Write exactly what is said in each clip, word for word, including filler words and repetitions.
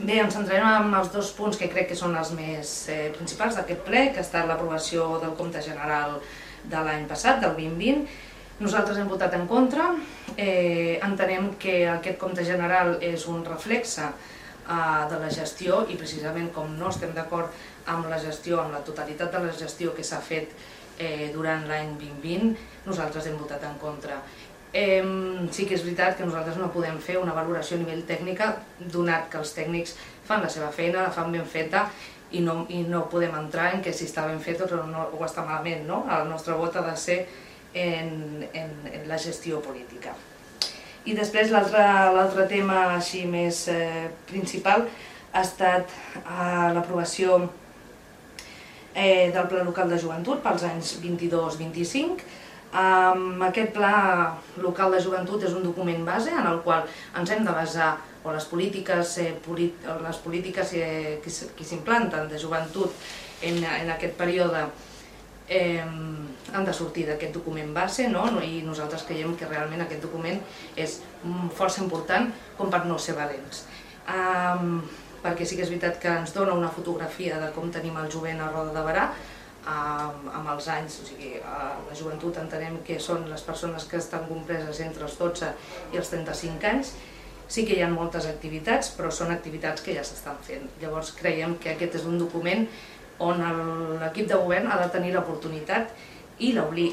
Bé, ens centrarem en els dos punts que crec que són els més principals d'aquest ple, que ha estat l'aprovació del compte general de l'any passat, del vint vint. Nosaltres hem votat en contra, entenem que aquest compte general és un reflexe de la gestió i precisament com no estem d'acord amb la gestió, amb la totalitat de la gestió que s'ha fet durant l'any vint vint, nosaltres hem votat en contra. Sí que és veritat que nosaltres no podem fer una valoració a nivell tècnica, donat que els tècnics fan la seva feina, la fan ben feta i no podem entrar en que si està ben fet o està malament. El nostre vot ha de ser en la gestió política. I després l'altre tema així més principal ha estat l'aprovació del Pla Local de Joventut pels anys vint-i-dos vint-i-cinc. Aquest Pla Local de Joventut és un document base en el qual ens hem de basar, o les polítiques que s'implanten de joventut en aquest període han de sortir d'aquest document base i nosaltres creiem que realment aquest document és força important com per no ser valents. Perquè sí que és veritat que ens dona una fotografia de com tenim el jovent a Roda de Berà amb els anys, o sigui, la joventut entenem que són les persones que estan compreses entre els dotze i els trenta-cinc anys. Sí que hi ha moltes activitats, però són activitats que ja s'estan fent. Llavors creiem que aquest és un document on l'equip de govern ha de tenir l'oportunitat i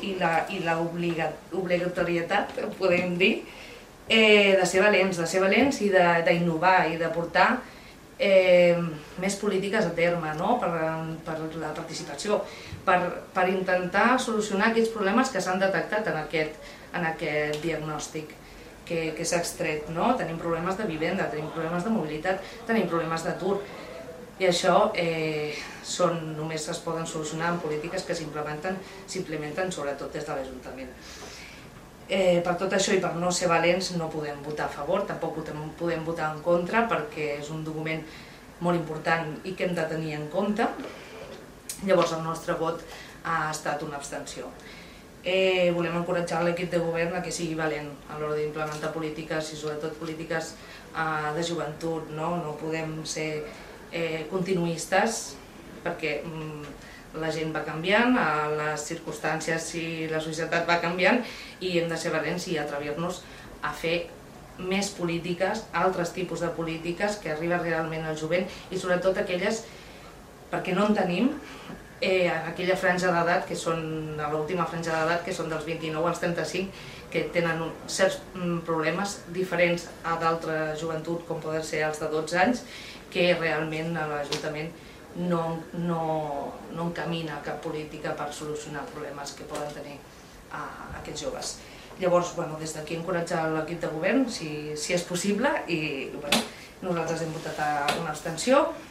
l'obligatorietat, podem dir, de ser valents, de ser valents i d'innovar i de portar més polítiques a terme per la participació, per intentar solucionar aquests problemes que s'han detectat en aquest diagnòstic que s'ha extret. Tenim problemes de vivenda, tenim problemes de mobilitat, tenim problemes d'atur i això només es poden solucionar amb polítiques que s'implementen sobretot des de l'Ajuntament. Per tot això i per no ser valents no podem votar a favor, tampoc podem votar en contra perquè és un document molt important i que hem de tenir en compte. Llavors el nostre vot ha estat una abstenció. Volem encoratjar l'equip de govern a que sigui valent a l'hora d'implementar polítiques i sobretot polítiques de joventut. No podem ser continuistes perquè la gent va canviant, les circumstàncies i la societat va canviant i hem de ser valents i atrevir-nos a fer més polítiques, altres tipus de polítiques que arriben realment al jovent i sobretot aquelles, perquè no en tenim, aquella franja d'edat, que són l'última franja d'edat, que són dels vint-i-nou als trenta-cinc, que tenen certs problemes diferents a d'altra joventut, com poden ser els de dotze anys, que realment l'Ajuntament no encamina cap política per solucionar problemes que poden tenir aquests joves. Llavors, des d'aquí encoratjar l'equip de govern, si és possible, i nosaltres hem votat una abstenció.